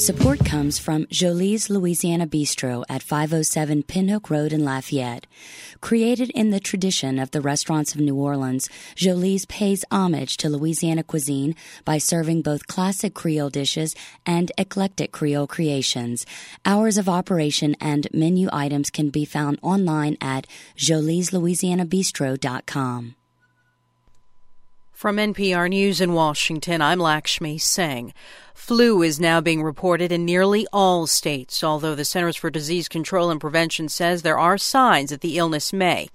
Support comes from Jolie's Louisiana Bistro at 507 Pinhook Road in Lafayette. Created in the tradition of the restaurants of New Orleans, Jolie's pays homage to Louisiana cuisine by serving both classic Creole dishes and eclectic Creole creations. Hours of operation and menu items can be found online at jolieslouisianabistro.com. From NPR News in Washington, I'm Lakshmi Singh. Flu is now being reported in nearly all states, although the Centers for Disease Control and Prevention says there are signs that the illness may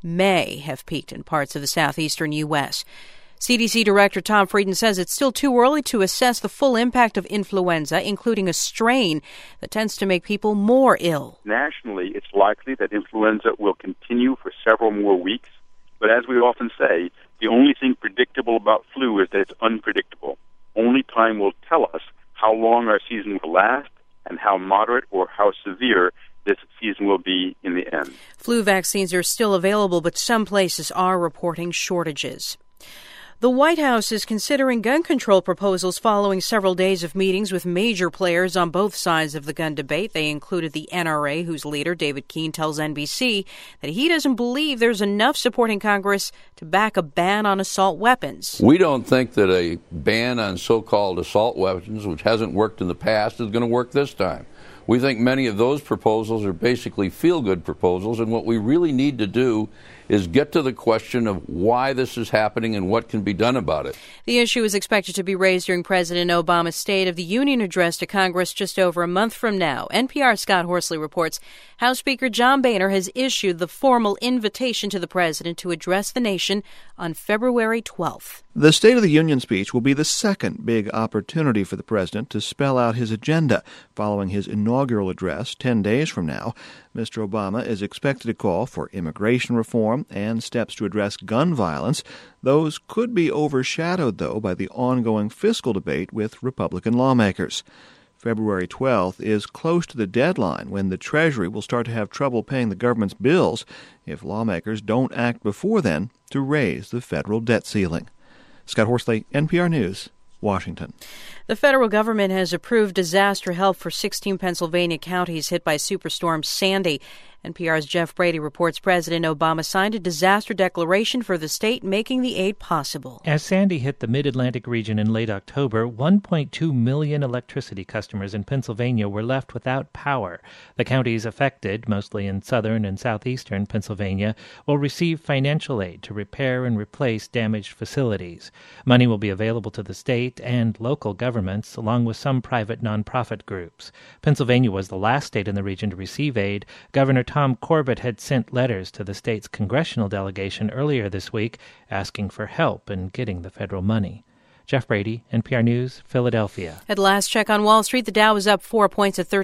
have peaked in parts of the southeastern U.S. CDC Director Tom Frieden says it's still too early to assess the full impact of influenza, including a strain that tends to make people more ill. Nationally, it's likely that influenza will continue for several more weeks, but as we often say, the only thing predictable about flu is that it's unpredictable. Only time will tell us how long our season will last and how moderate or how severe this season will be in the end. Flu vaccines are still available, but some places are reporting shortages. The White House is considering gun control proposals following several days of meetings with major players on both sides of the gun debate. They included the NRA, whose leader, David Keene, tells NBC that he doesn't believe there's enough support in Congress to back a ban on assault weapons. We don't think that a ban on so-called assault weapons, which hasn't worked in the past, is going to work this time. We think many of those proposals are basically feel-good proposals, and what we really need to do is get to the question of why this is happening and what can be done about it. The issue is expected to be raised during President Obama's State of the Union address to Congress just over a month from now. NPR's Scott Horsley reports House Speaker John Boehner has issued the formal invitation to the president to address the nation on February 12th. The State of the Union speech will be the second big opportunity for the president to spell out his agenda. Following his inaugural address 10 days from now, Mr. Obama is expected to call for immigration reform and steps to address gun violence. Those could be overshadowed, though, by the ongoing fiscal debate with Republican lawmakers. February 12th is close to the deadline when the Treasury will start to have trouble paying the government's bills if lawmakers don't act before then to raise the federal debt ceiling. Scott Horsley, NPR News, Washington. The federal government has approved disaster help for 16 Pennsylvania counties hit by Superstorm Sandy. NPR's Jeff Brady reports President Obama signed a disaster declaration for the state, making the aid possible. As Sandy hit the mid-Atlantic region in late October, 1.2 million electricity customers in Pennsylvania were left without power. The counties affected, mostly in southern and southeastern Pennsylvania, will receive financial aid to repair and replace damaged facilities. Money will be available to the state and local governments, along with some private nonprofit groups. Pennsylvania was the last state in the region to receive aid. Governor Tom Corbett had sent letters to the state's congressional delegation earlier this week asking for help in getting the federal money. Jeff Brady, NPR News, Philadelphia. At last check on Wall Street, the Dow was up 4 points at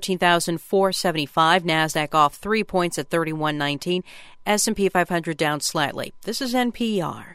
13,475. NASDAQ off 3 points at 3119. S&P 500 down slightly. This is NPR.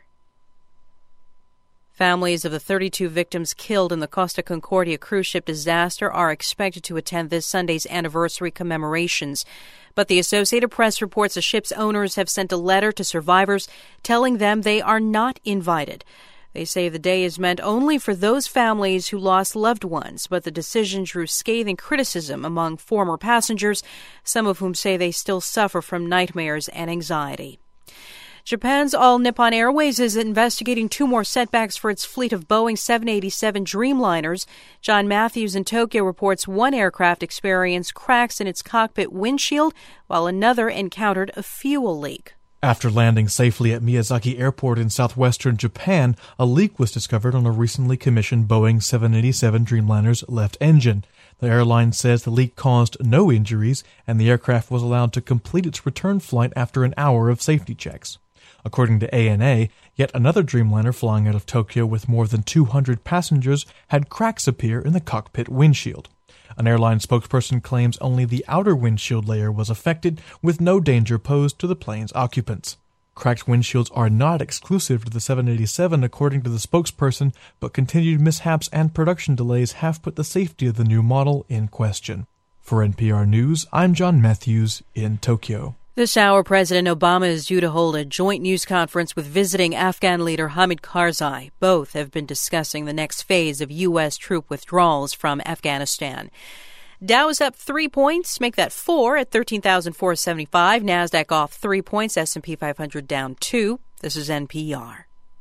Families of the 32 victims killed in the Costa Concordia cruise ship disaster are expected to attend this Sunday's anniversary commemorations. But the Associated Press reports the ship's owners have sent a letter to survivors telling them they are not invited. They say the day is meant only for those families who lost loved ones, but the decision drew scathing criticism among former passengers, some of whom say they still suffer from nightmares and anxiety. Japan's All Nippon Airways is investigating 2 more setbacks for its fleet of Boeing 787 Dreamliners. John Matthews in Tokyo reports one aircraft experienced cracks in its cockpit windshield, while another encountered a fuel leak. After landing safely at Miyazaki Airport in southwestern Japan, a leak was discovered on a recently commissioned Boeing 787 Dreamliner's left engine. The airline says the leak caused no injuries, and the aircraft was allowed to complete its return flight after an hour of safety checks. According to ANA, yet another Dreamliner flying out of Tokyo with more than 200 passengers had cracks appear in the cockpit windshield. An airline spokesperson claims only the outer windshield layer was affected, with no danger posed to the plane's occupants. Cracked windshields are not exclusive to the 787, according to the spokesperson, but continued mishaps and production delays have put the safety of the new model in question. For NPR News, I'm John Matthews in Tokyo. This hour, President Obama is due to hold a joint news conference with visiting Afghan leader Hamid Karzai. Both have been discussing the next phase of U.S. troop withdrawals from Afghanistan. Dow is up 3 points, make that 4 at 13,475. NASDAQ off 3 points, S&P 500 down 2. This is NPR.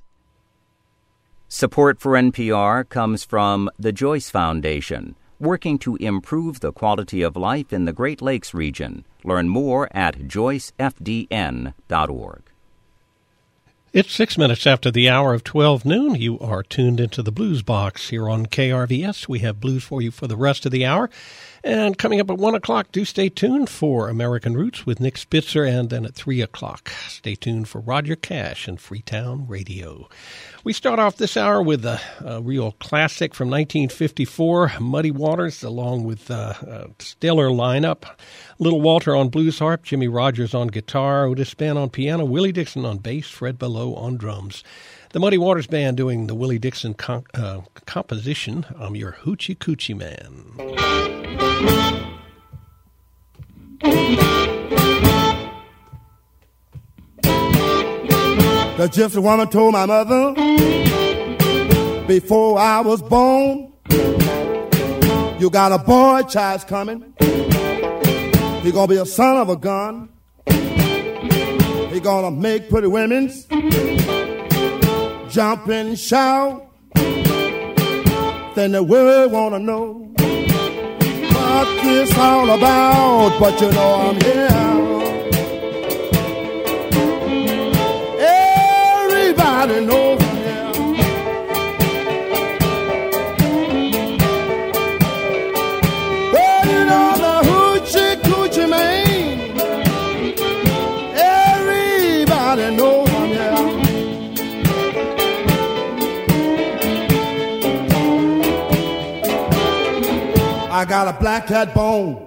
Support for NPR comes from the Joyce Foundation, working to improve the quality of life in the Great Lakes region. Learn more at joycefdn.org. It's 6 minutes after the hour of 12 noon. You are tuned into the Blues Box here on KRVS. We have blues for you for the rest of the hour. And coming up at 1 o'clock, do stay tuned for American Roots with Nick Spitzer. And then at 3 o'clock, stay tuned for Roger Cash and Freetown Radio. We start off this hour with a real classic from 1954, Muddy Waters, along with a stellar lineup. Little Walter on blues harp, Jimmy Rogers on guitar, Otis Spann on piano, Willie Dixon on bass, Fred Below on drums. The Muddy Waters Band doing the Willie Dixon composition, I'm Your Hoochie Coochie Man. The gypsy woman told my mother before I was born, you got a boy child's coming. He gonna be a son of a gun. He gonna make pretty women jump and shout. Then the world wanna know what this all about. But you know I'm here. Everybody knows I'm here. Well, you know the hoochie coochie man. Everybody knows I'm here. I got a black cat bone.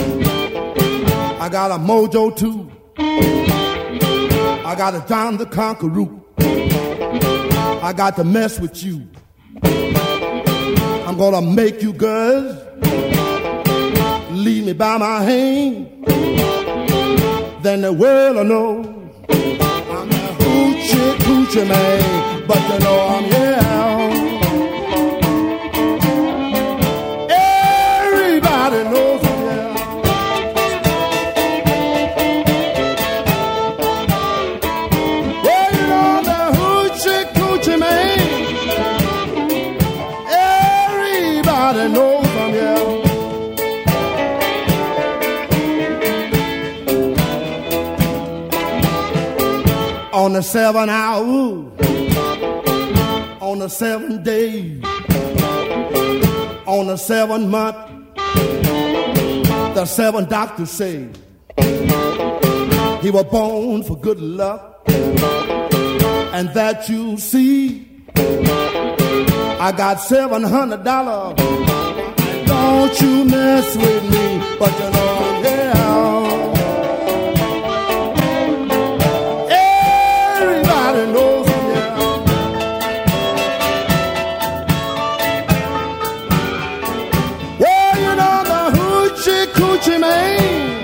I got a mojo too. I got a John the Conqueror. I got to mess with you. I'm gonna make you girls lead me by my hand. Then the world will know I'm a hoochie coochie man. But you know I'm here. Everybody knows I'm here. Well, you know the hoochie coochie man. Everybody knows I'm here. On the 7th hour, on the 7th day, on the 7th month, the 7 doctors say he was born for good luck, and that you see, I got $700. Don't you mess with me, but you know I'm here. Everybody knows I'm here. Well, you know the hoochie coochie man.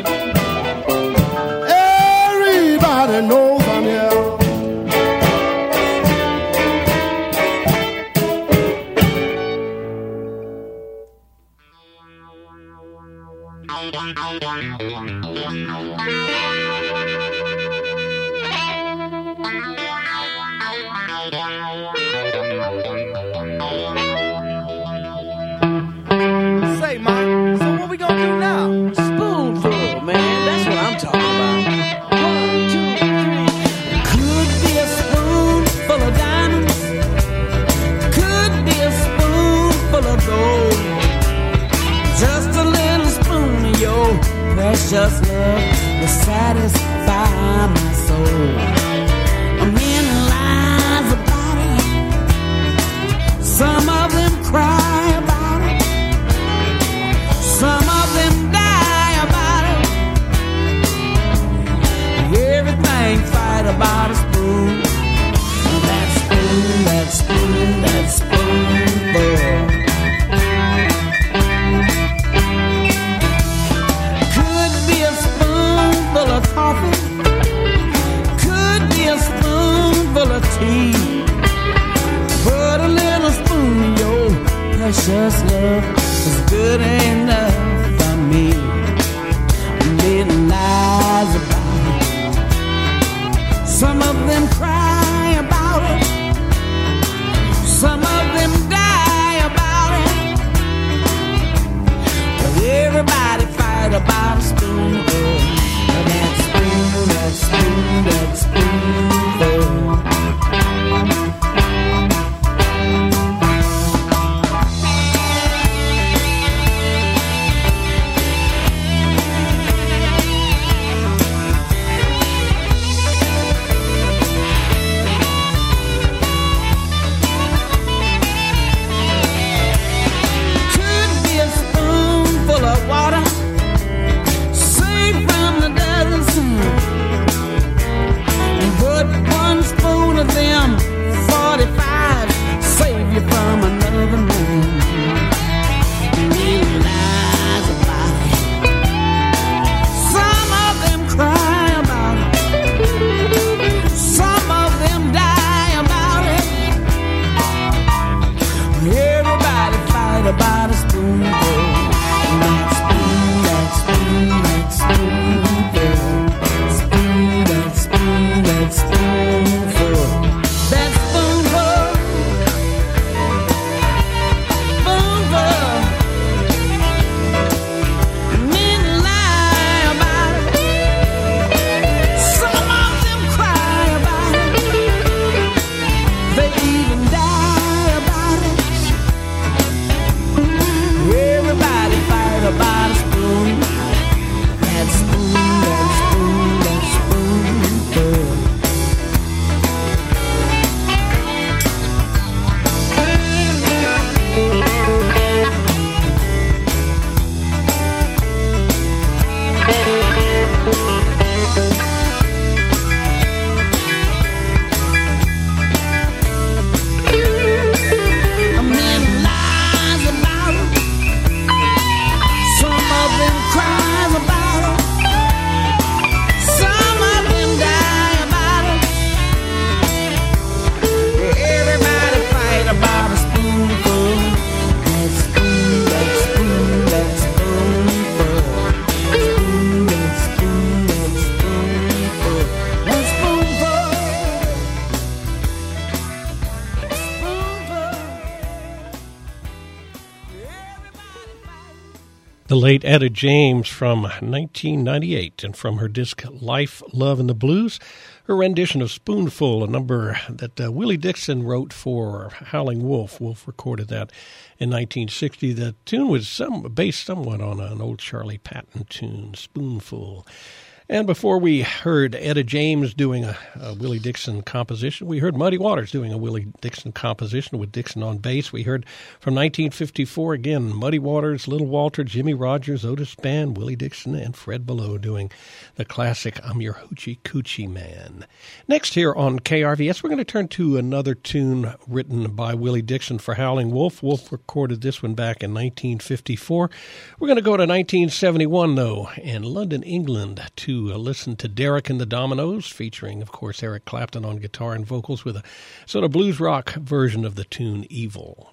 Everybody knows I'm here. Say, Mike, so what we gonna do now? Spoonful, man, that's what I'm talking about. 1, 2, 3. Could be a spoonful of diamonds. Could be a spoonful of gold. Just a little spoon of your precious love will satisfy my soul. Many lies about it. Some of them cry about it. Some of them die about it. Everything fight about a spoon. That spoon, that spoon, that spoonful. Could be a spoonful of coffee. Could be a spoonful of tea. Put a little spoon in your precious late Etta James from 1998, and from her disc Life, Love, and the Blues, her rendition of Spoonful, a number that Willie Dixon wrote for Howling Wolf. Wolf recorded that in 1960. The tune was based somewhat on an old Charlie Patton tune, Spoonful. And before we heard Etta James doing a Willie Dixon composition, we heard Muddy Waters doing a Willie Dixon composition with Dixon on bass. We heard from 1954, again, Muddy Waters, Little Walter, Jimmy Rogers, Otis Spann, Willie Dixon, and Fred Below doing the classic I'm Your Hoochie Coochie Man. Next here on KRVS, we're going to turn to another tune written by Willie Dixon for Howling Wolf. Wolf recorded this one back in 1954. We're going to go to 1971, though, in London, England, to listen to Derek and the Dominoes, featuring, of course, Eric Clapton on guitar and vocals with a sort of blues rock version of the tune Evil.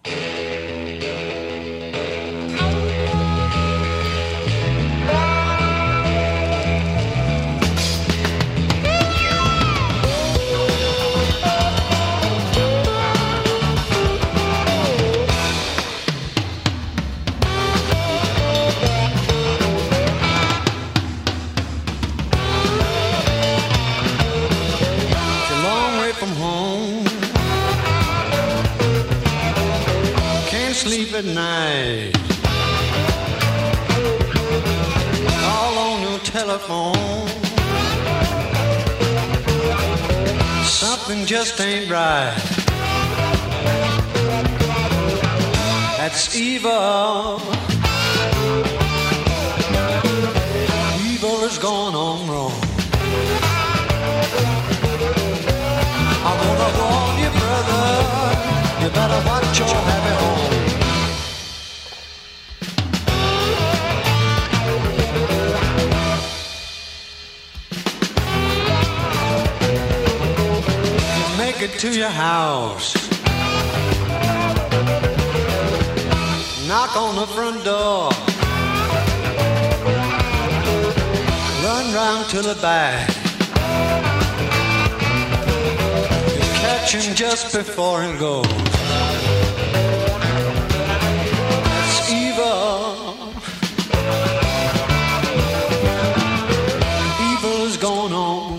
Sleep at night. Call on your telephone. Something just ain't right. That's evil. Evil has gone on wrong. I'm gonna warn you, brother. You better watch your happy home. To your house, knock on the front door, run round to the back, you catch him just before he goes. That's evil. Evil is going on.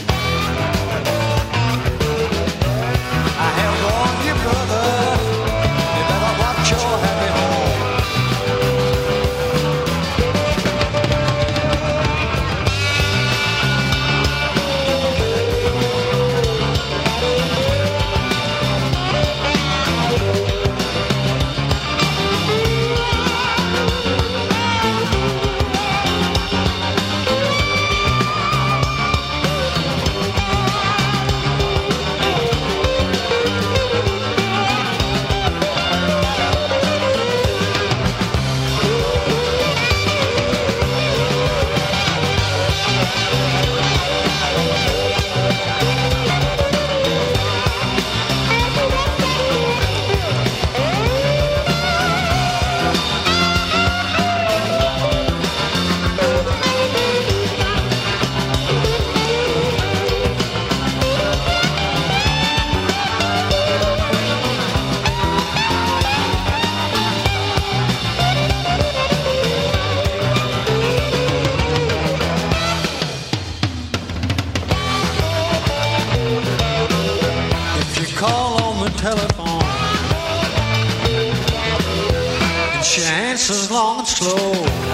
Slow.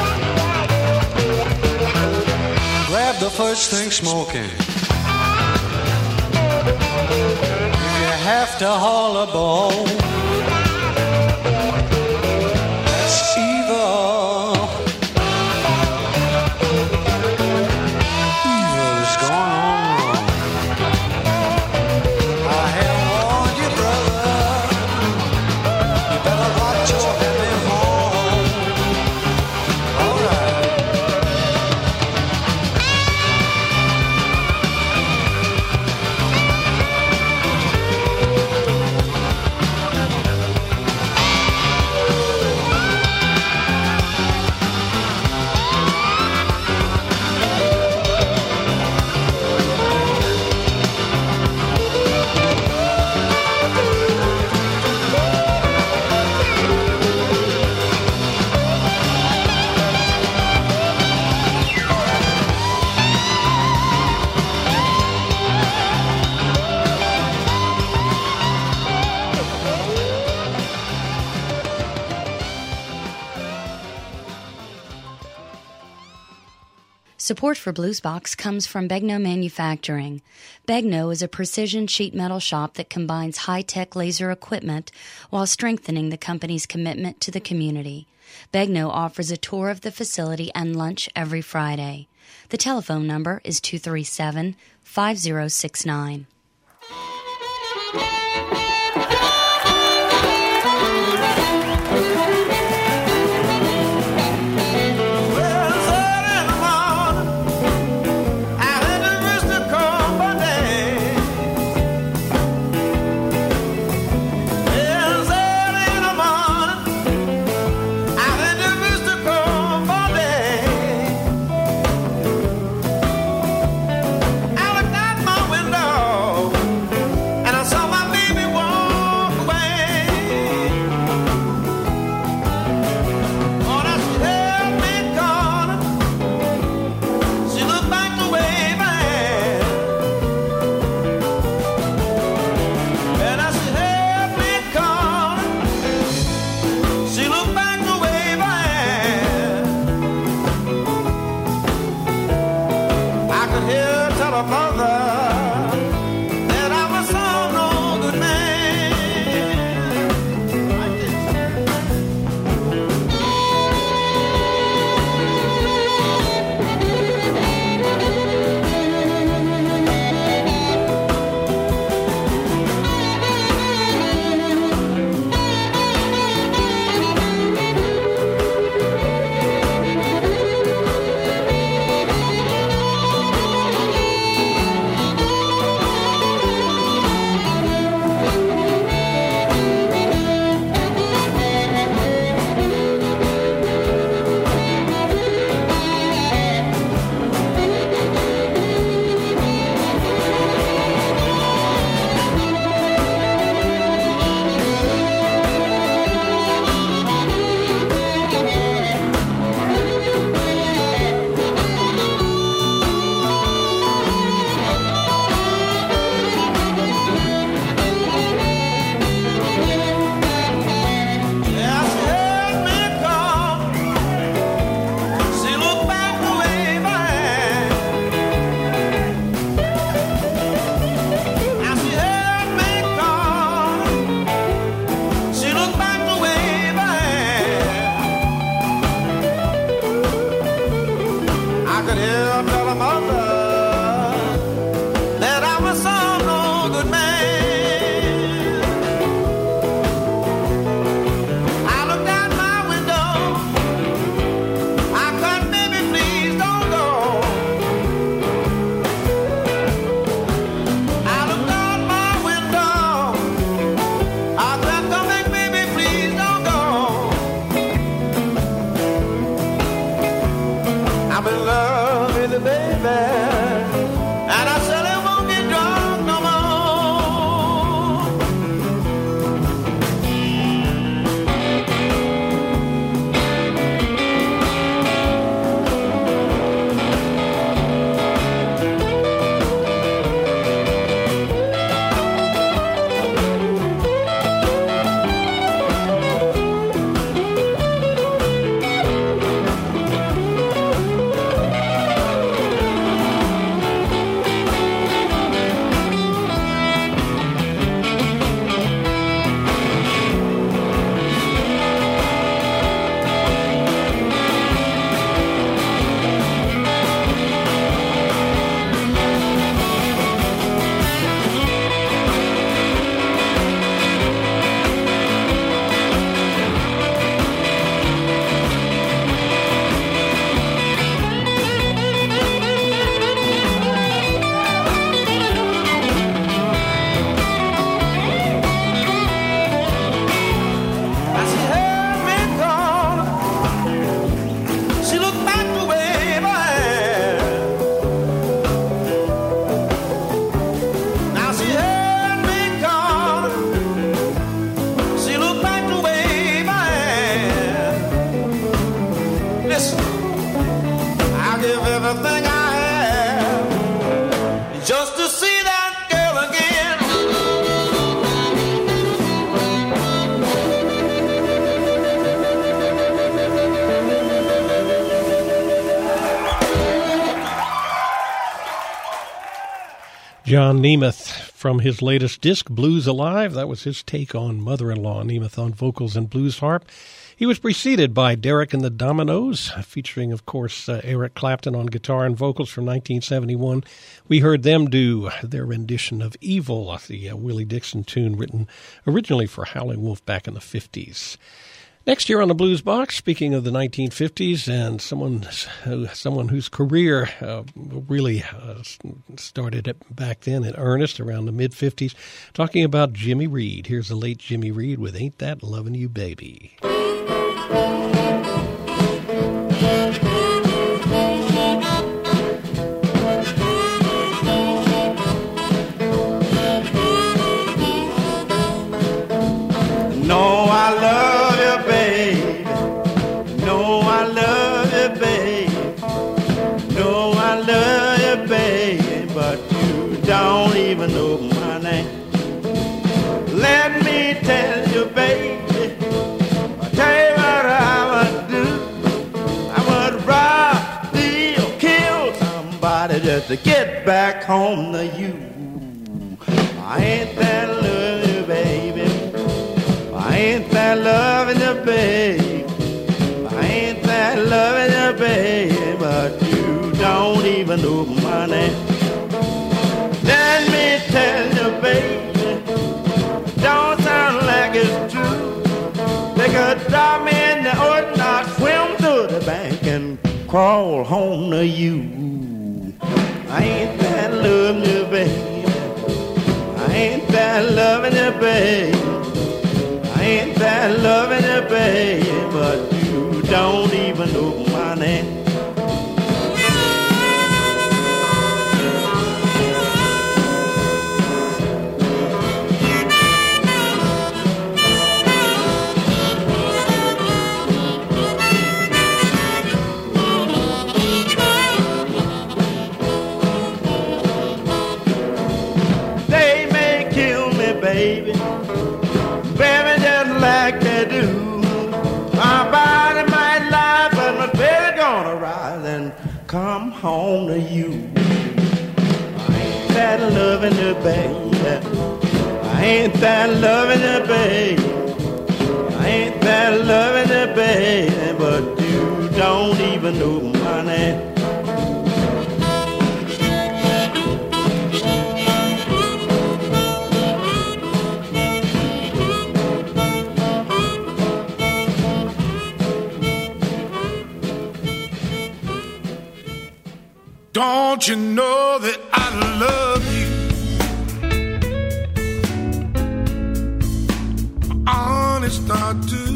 Grab the first thing smoking. If you have to haul a ball, that's evil. Evil is going on wrong. I have warned you, brother. You better watch your heavy home. Support for Bluesbox comes from Begno Manufacturing. Begno is a precision sheet metal shop that combines high-tech laser equipment while strengthening the company's commitment to the community. Begno offers a tour of the facility and lunch every Friday. The telephone number is 237-5069. John Nemeth from his latest disc, Blues Alive. That was his take on Mother-in-Law. Nemeth on vocals and blues harp. He was preceded by Derek and the Dominoes, featuring, of course, Eric Clapton on guitar and vocals from 1971. We heard them do their rendition of Evil, the Willie Dixon tune written originally for Howlin' Wolf back in the 50s. Next year on the Blues Box, speaking of the 1950s and someone whose career really started back then in earnest around the mid-50s, talking about Jimmy Reed. Here's the late Jimmy Reed with Ain't That Lovin' You Baby. No, I love you, baby. No, I love you, baby. No, I love you, baby. But you don't even know my name. Let me tell you, baby. I'll tell you what I would do. I would rob, steal, kill somebody just to get back home to you. I ain't that love you, baby. I ain't that loving you, babe. I ain't that loving you, babe. But you don't even know my name. Let me tell you, baby, don't sound like it's true. They could drop me in the ocean, I'd swim to the bank and crawl home to you. I ain't that loving you, babe. I ain't that loving you, babe. I ain't that loving you, baby, but you don't even know my name. They may kill me, baby. Baby, just like they do. My body might lie, but my baby gonna rise and come home to you. I ain't that loving you, baby. I ain't that loving you, baby. I ain't that loving you, baby, but you don't even know my name. Don't you know that I love you? Honest, I do.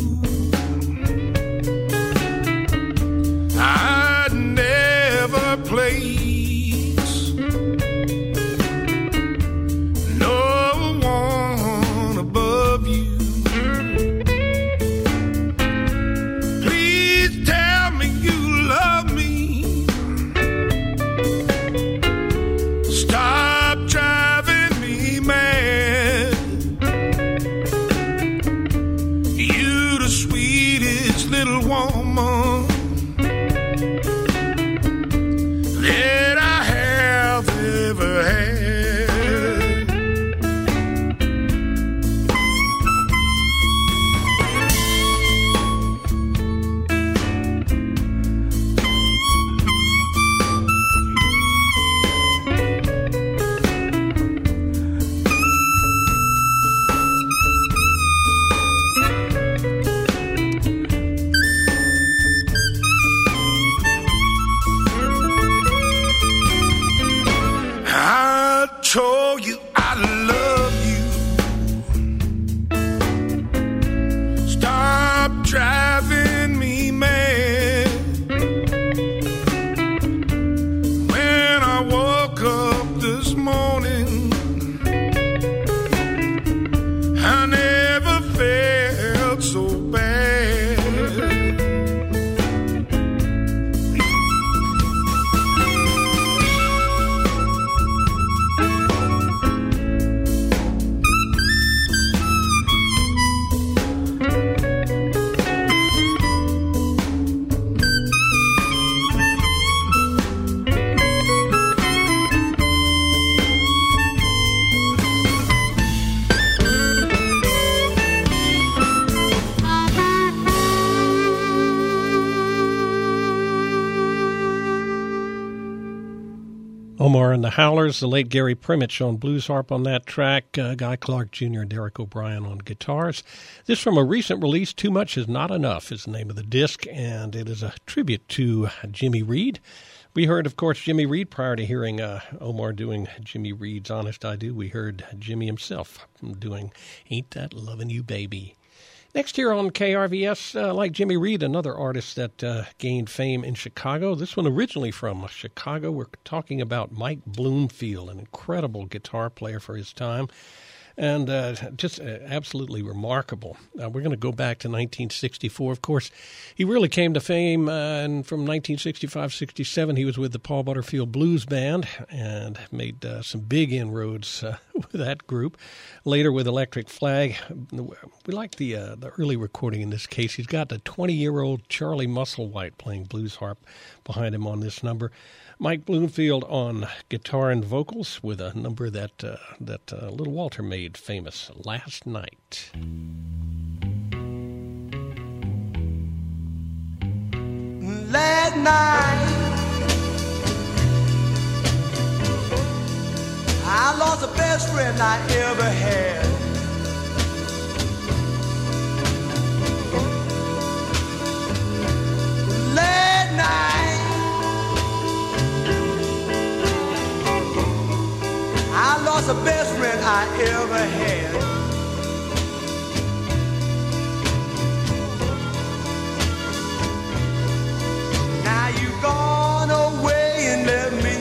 I'd never place no one above you. Please tell me you love me. Stop driving me mad. Omar and the Howlers, the late Gary Primitch on blues harp on that track, Guy Clark Jr. and Derek O'Brien on guitars. This from a recent release, Too Much Is Not Enough is the name of the disc, and it is a tribute to Jimmy Reed. We heard, of course, Jimmy Reed prior to hearing Omar doing Jimmy Reed's Honest I Do. We heard Jimmy himself doing Ain't That Lovin' You Baby. Next here on KRVS, like Jimmy Reed, another artist that gained fame in Chicago. This one originally from Chicago. We're talking about Mike Bloomfield, an incredible guitar player for his time, and just absolutely remarkable. We're going to go back to 1964. Of course, he really came to fame, and from 1965-67, he was with the Paul Butterfield Blues Band and made some big inroads with that group. Later with Electric Flag. We like the early recording in this case. He's got the 20-year-old Charlie Musselwhite playing blues harp behind him on this number. Mike Bloomfield on guitar and vocals with a number that Little Walter made famous, Last Night. Last night I lost the best friend I ever had. Last night I lost the best friend I ever had. Now you gone away and left me.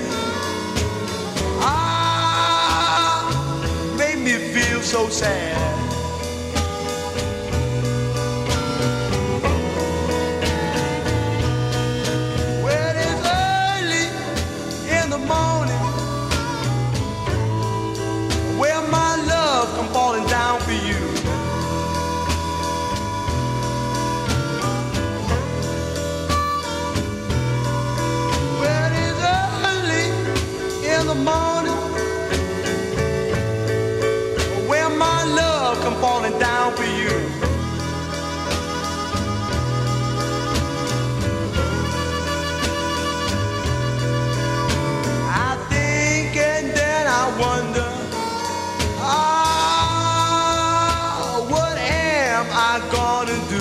Made me feel so sad. Well, it's early in the morning where my love come falling down for you. Well, it's early in the morning where my love come falling down for you. I think and then I wonder, what am I gonna do?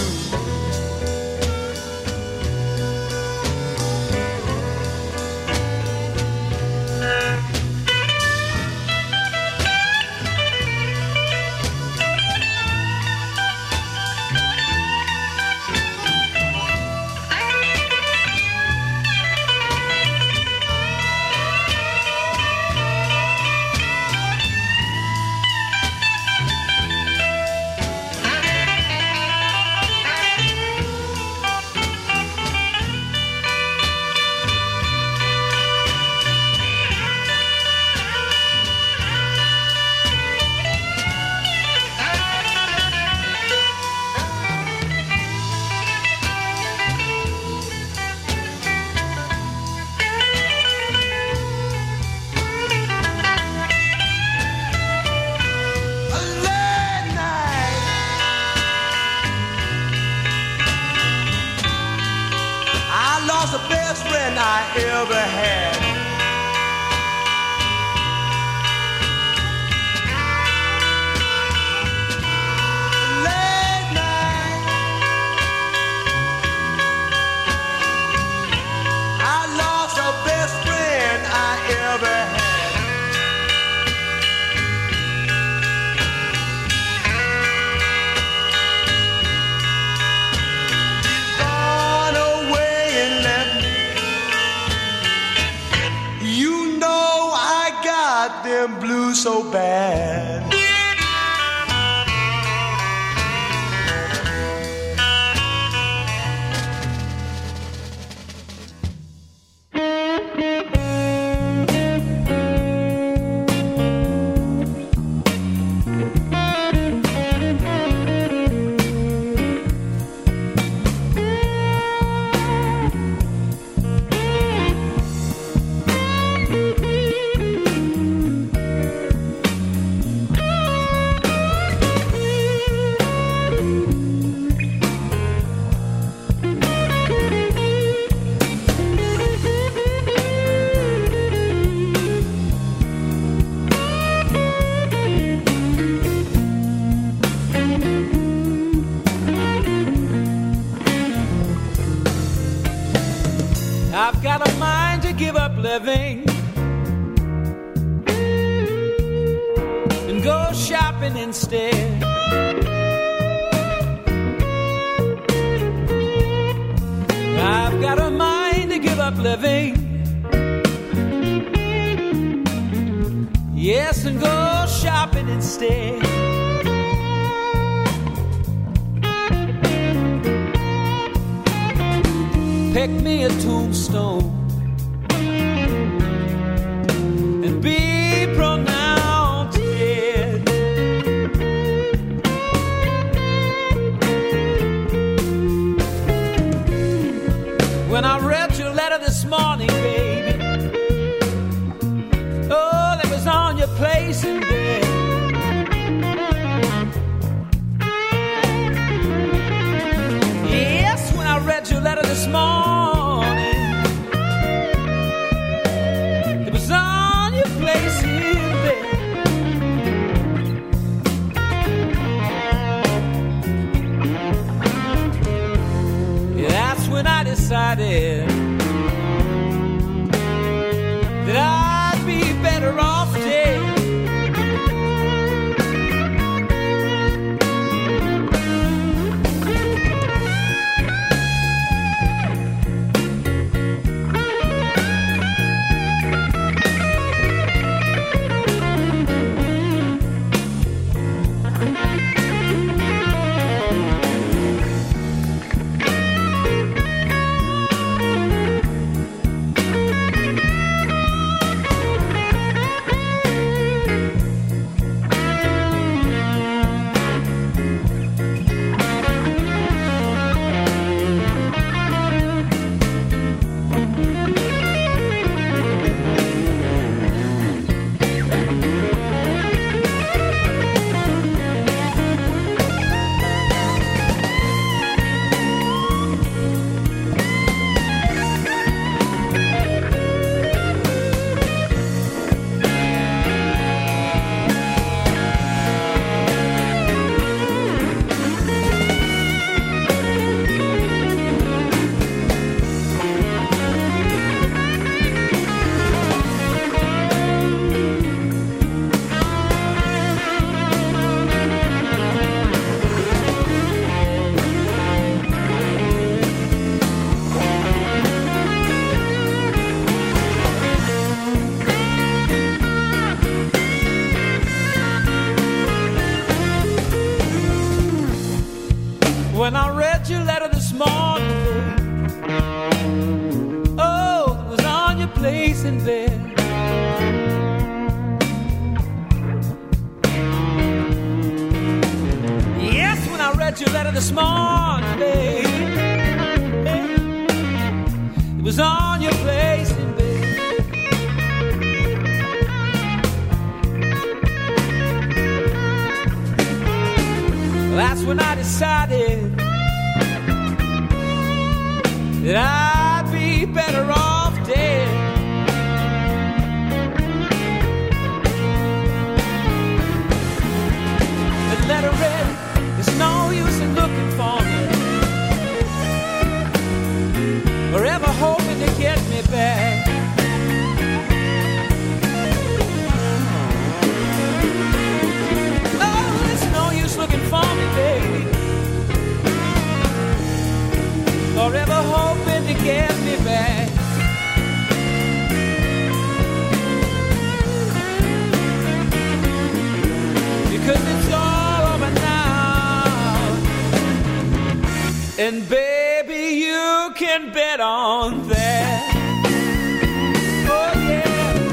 I ever had. Late night, I lost the best friend I ever had. She's gone away and left me. You know I got them blues so bad. mind to give up living and go shopping instead. I've got a mind to give up living, yes, and go shopping instead. Pick me a tombstone and be pronounced dead. When I read your letter this morning, baby, oh, that was on your place in bed. Yes, when I read your letter this morning, it was on your place in bed. Yeah, that's when I decided that I'd be better off dead. When I read your letter this morning, oh, it was on your place in bed. Yes, when I read your letter this morning, baby, it was on your place in bed. That's when I decided that I'd be better off dead. The letter read, there's no use in looking for me, or ever hoping to get me back. Oh, there's no use looking for me, baby, or ever hoping to get me back. Because it's all over now, and baby, you can bet on that. Oh yeah.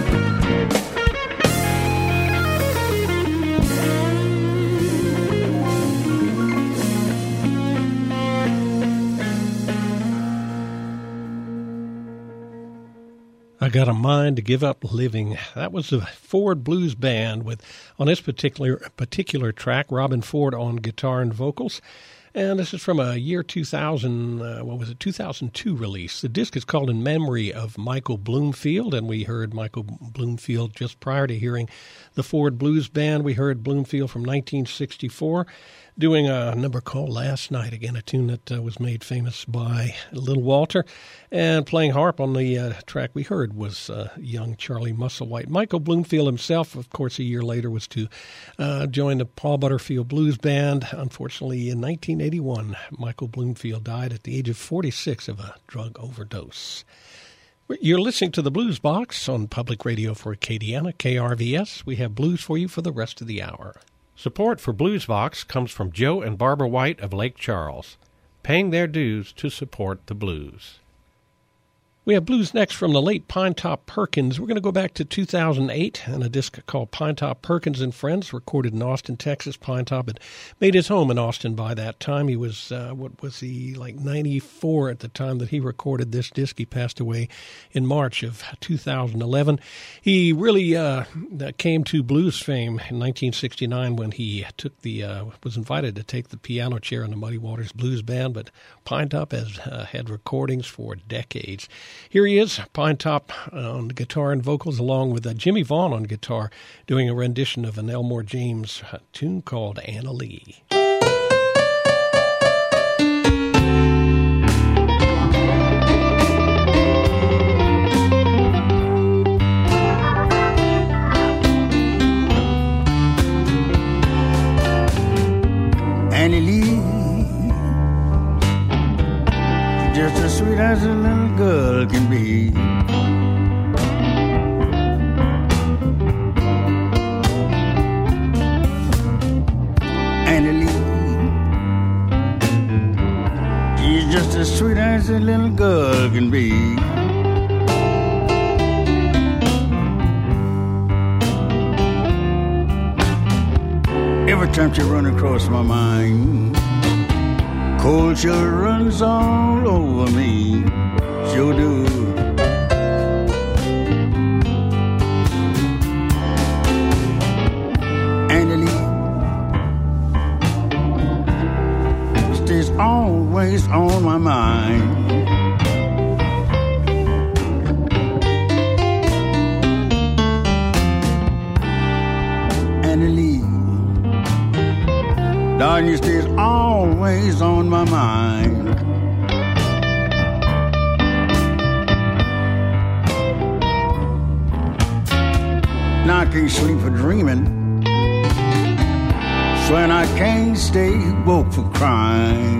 I Got a Mind to Give Up Living. That was the Ford Blues Band with, on this particular track, Robben Ford on guitar and vocals. And this is from a year 2002 release. The disc is called In Memory of Michael Bloomfield, and we heard Michael Bloomfield just prior to hearing the Ford Blues Band. We heard Bloomfield from 1964. doing a number called Last Night, again, a tune that was made famous by Little Walter. And playing harp on the track we heard was young Charlie Musselwhite. Michael Bloomfield himself, of course, a year later was to join the Paul Butterfield Blues Band. Unfortunately, in 1981, Michael Bloomfield died at the age of 46 of a drug overdose. You're listening to the Blues Box on Public Radio for Acadiana, KRVS. We have blues for you for the rest of the hour. Support for Blues Box comes from Joe and Barbara White of Lake Charles, paying their dues to support the blues. We have blues next from the late Pinetop Perkins. We're going to go back to 2008 and a disc called Pinetop Perkins and Friends, recorded in Austin, Texas. Pinetop had made his home in Austin by that time. He was, 94 at the time that he recorded this disc. He passed away in March of 2011. He really came to blues fame in 1969 when he was invited to take the piano chair in the Muddy Waters Blues Band, but Pinetop has had recordings for decades. Here he is, Pinetop on guitar and vocals, along with Jimmy Vaughn on guitar, doing a rendition of an Elmore James tune called Anna Lee. Annie Lee, just as sweet as a little girl can be. Annie Lee, she's just as sweet as a little girl can be. Every time she run across my mind, cold chill runs all over me, sure do. Annie Lee stays always on my mind. Annie Lee, darling, you stays always on my mind. Now I can't sleep for dreaming, swearing I can't stay woke for crying.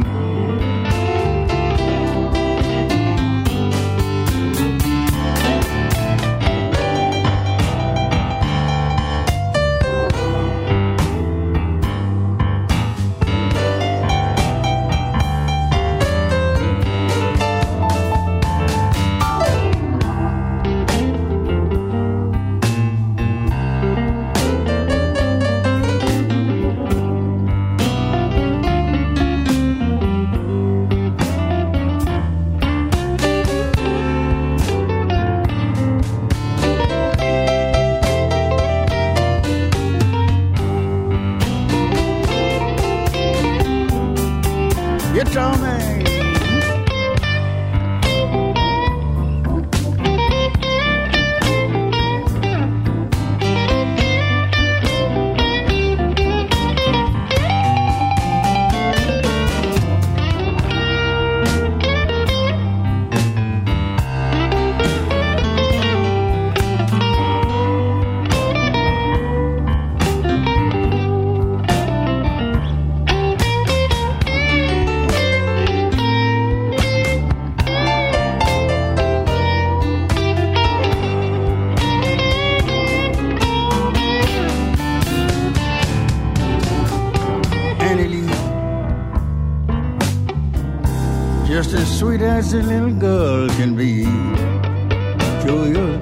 Sweet as a little girl can be, sure you.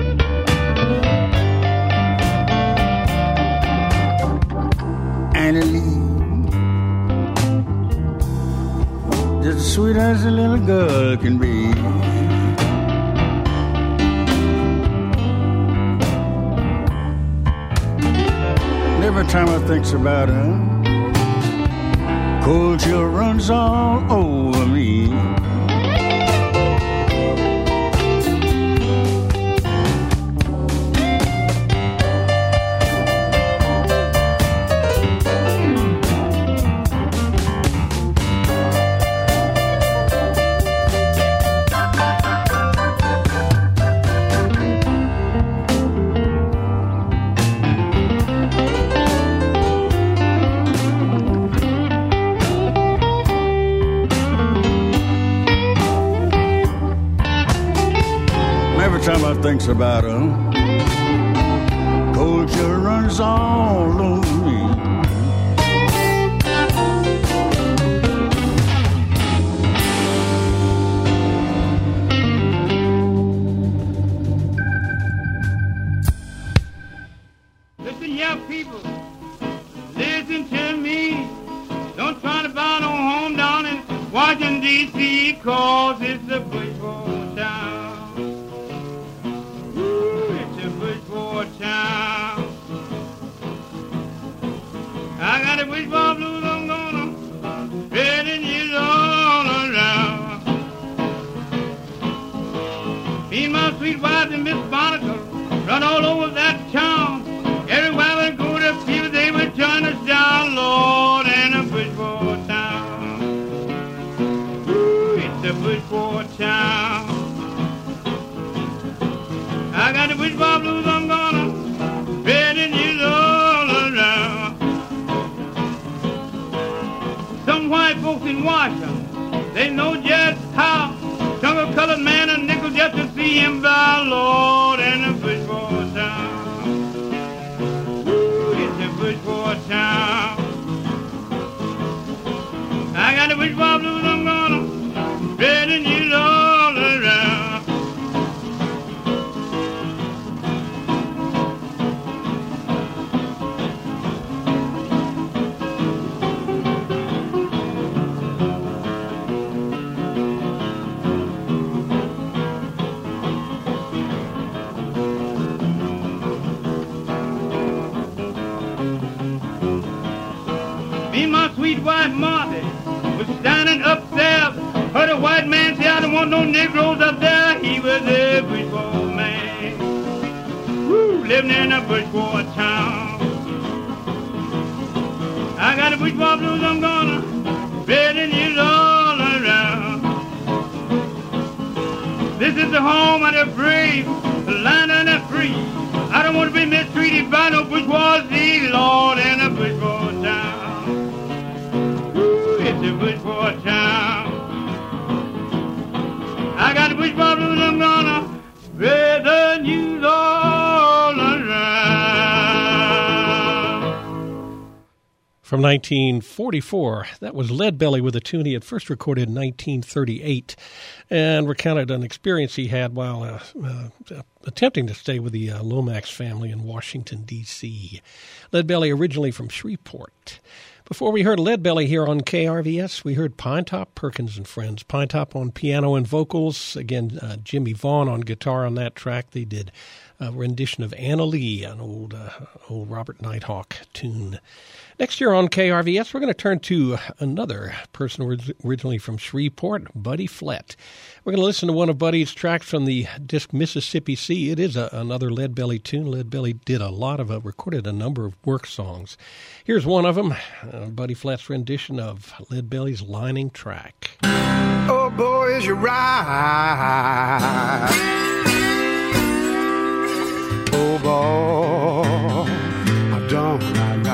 Annie Lee, just as sweet as a little girl can be. And every time I think about her, cold chill runs all over me. Every time I thinks about her, cold chill runs all over me. Listen, young people, listen to me. Don't try to buy no home down in Washington, D.C., cause it's a bush for town. Ooh, it's a bush for town. I got a bush for blues, I'm gonna spread it years all around. Me and my sweet wife and Miss Monica run all over that town. Everywhere we go to people, they would turn us down, Lord, and a bush for town. Ooh, it's a bush for town. I got the bush for blues, I'm gonna spread it years all around. Some white folks in Washington, they know just how. Some a colored man a nickel just to see him by, Lord, and a bush for town. Bush for town. I got the bush for blues, I'm gonna spread it years all around. Me and my sweet wife Martha was standing upstairs. Heard a white man say, I don't want no Negroes up there. He was a bushwalk man. Woo, living in a bushwalk town. I got a bushwalk blues, I'm gonna spread it years all around. This is the home of the brave, the land of the free. I don't want to be mistreated by no bourgeoisie, Lord, in a bushwalk town. It's a bush for town. I got the bush for blues, I'm gonna spread the news all around. From 1944, that was Leadbelly with a tune he had first recorded in 1938 and recounted an experience he had while attempting to stay with the Lomax family in Washington, D.C. Leadbelly originally from Shreveport. Before we heard Leadbelly here on KRVS, we heard Pinetop Perkins and Friends. Pinetop on piano and vocals. Again, Jimmy Vaughn on guitar on that track. They did a rendition of Anna Lee, an old Robert Nighthawk tune. Next year on KRVS, we're going to turn to another person originally from Shreveport, Buddy Flett. We're going to listen to one of Buddy's tracks from the disc Mississippi Sea. It is another Leadbelly tune. Leadbelly did recorded a number of work songs. Here's one of them, Buddy Flett's rendition of Leadbelly's Lining Track. Oh, boy, is you right. Oh, boy, I done right.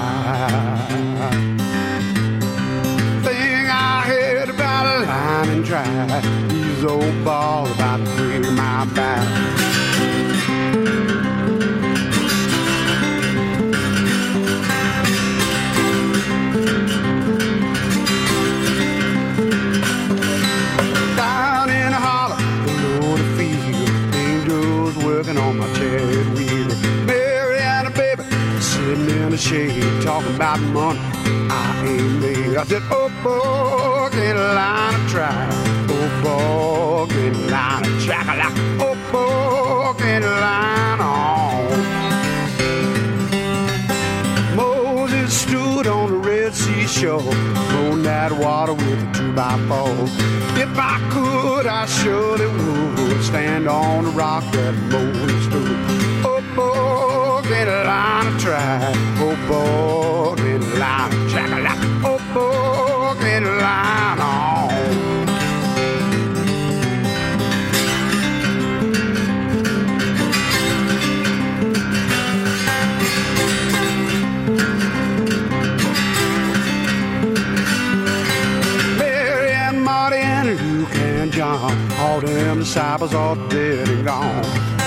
Thing I heard about a lining track. These old balls about to break my back. Down in the hollow, below the field, angels working on my chariot wheel. Mary and a baby sitting in the shade, talking about money I ain't made. I said, oh, boy, get a line of track. Oh, boy, get a line of track. I like, oh, boy, get a line on. Moses stood on the Red Sea shore, on that water with a 2x4. If I could, I surely would stand on the rock that Moses stood. Oh, boy, get a line of track. Oh, boy, get a line of track. I like, oh, boy, get a line on. Mary and Marty and Luke and John, all them disciples all dead and gone.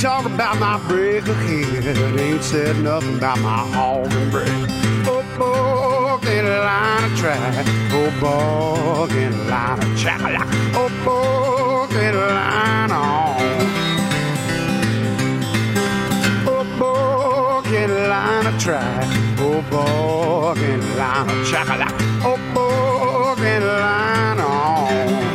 talk about my brick of head, ain't said nothing about my hog and bread. Oh, pork and a line of track. Oh, pork and a line of chocolate. Oh, pork and a line on. Oh, pork and a line of track. Oh, pork and a line of chocolate. Oh, pork and a line on.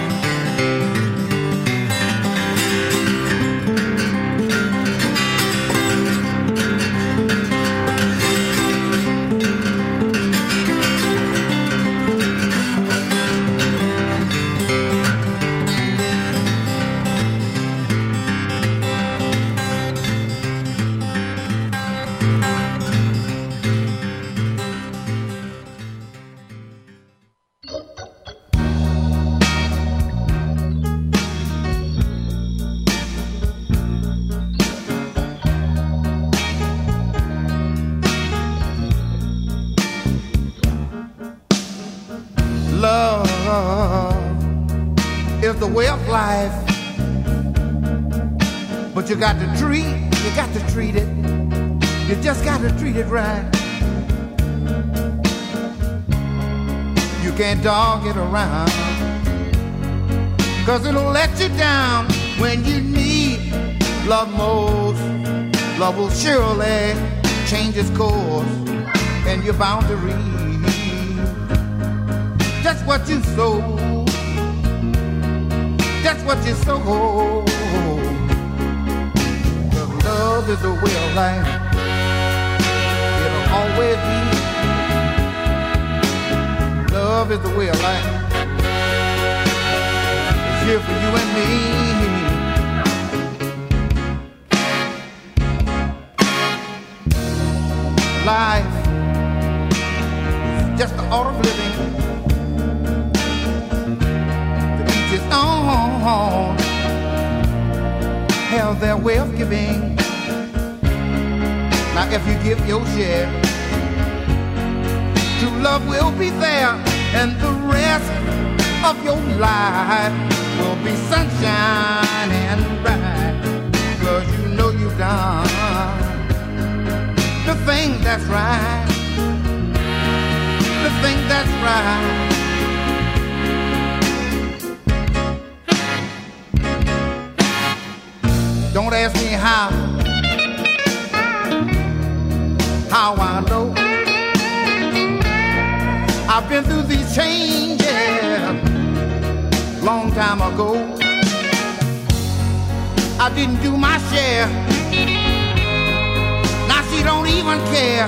The way of life, but you got to treat it, you just got to treat it right. You can't dog it around, 'cause it'll let you down when you need love most. Love will surely change its course, and you're bound to reap just what you sow. That's what you sow. 'Cause love is the way of life. It'll always be. Love is the way of life. It's here for you and me. Life is just the art of living. On have their way of giving. Now if you give your share, true love will be there, and the rest of your life will be sunshine and bright, 'cause you know you've done the thing that's right, the thing that's right. Don't ask me how I know. I've been through these changes long time ago. I didn't do my share. Now she don't even care.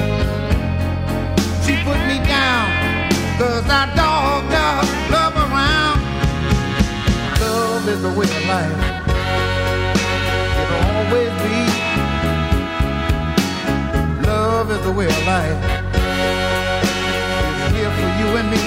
She put me down 'cause I dogged her love around. Love is the way of life. Always be. Love is the way of life. It's here for you and me.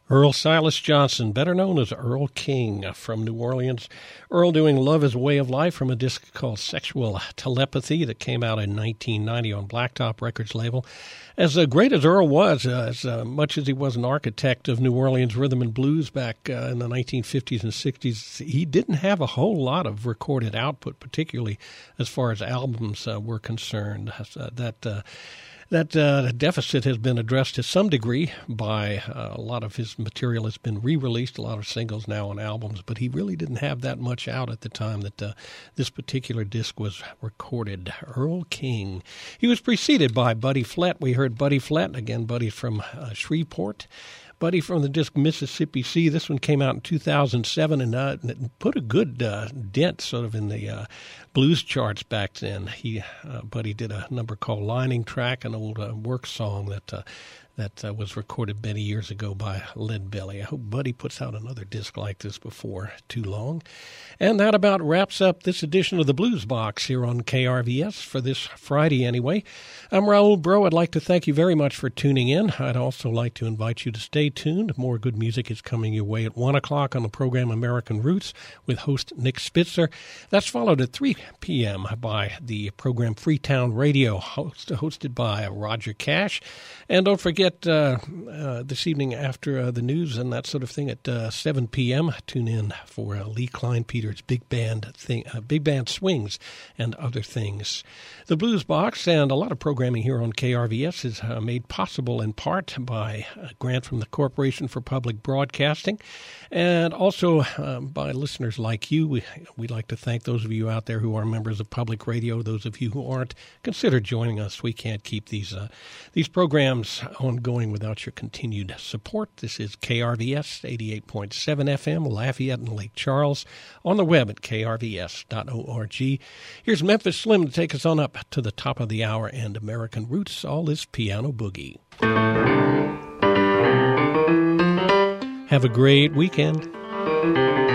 Earl Silas Johnson, better known as Earl King from New Orleans. Earl doing Love is a Way of Life from a disc called Sexual Telepathy that came out in 1990 on Blacktop Records label. As great as Earl was, as much as he was an architect of New Orleans rhythm and blues back in the 1950s and 60s, he didn't have a whole lot of recorded output, particularly as far as albums were concerned. That deficit has been addressed to some degree by a lot of his material has been re-released, a lot of singles now on albums, but he really didn't have that much out at the time that this particular disc was recorded. Earl King. He was preceded by Buddy Flett. We heard Buddy Flett, again, Buddy from Shreveport. Buddy from the disc Mississippi Sea. This one came out in 2007 and put a good dent sort of in the blues charts back then. Buddy did a number called Lining Track, an old work song that was recorded many years ago by Lead Belly. I hope Buddy puts out another disc like this before too long. And that about wraps up this edition of the Blues Box here on KRVS for this Friday anyway. I'm Raul Bro. I'd like to thank you very much for tuning in. I'd also like to invite you to stay tuned. More good music is coming your way at 1 o'clock on the program American Roots with host Nick Spitzer. That's followed at 3 p.m. by the program Freetown Radio, hosted by Roger Cash. And don't forget, this evening after the news and that sort of thing at 7 p.m., tune in for Lee Klein Peters' Big Band Swings and Other Things. The Blues Box and a lot of programming here on KRVS is made possible in part by a grant from the Corporation for Public Broadcasting and also by listeners like you. We'd like to thank those of you out there who are members of public radio. Those of you who aren't, consider joining us. We can't keep these programs ongoing without your continued support. This is KRVS 88.7 FM, Lafayette and Lake Charles, on the web at krvs.org. Here's Memphis Slim to take us on up to the top of the hour and American Roots, all this piano boogie. Have a great weekend.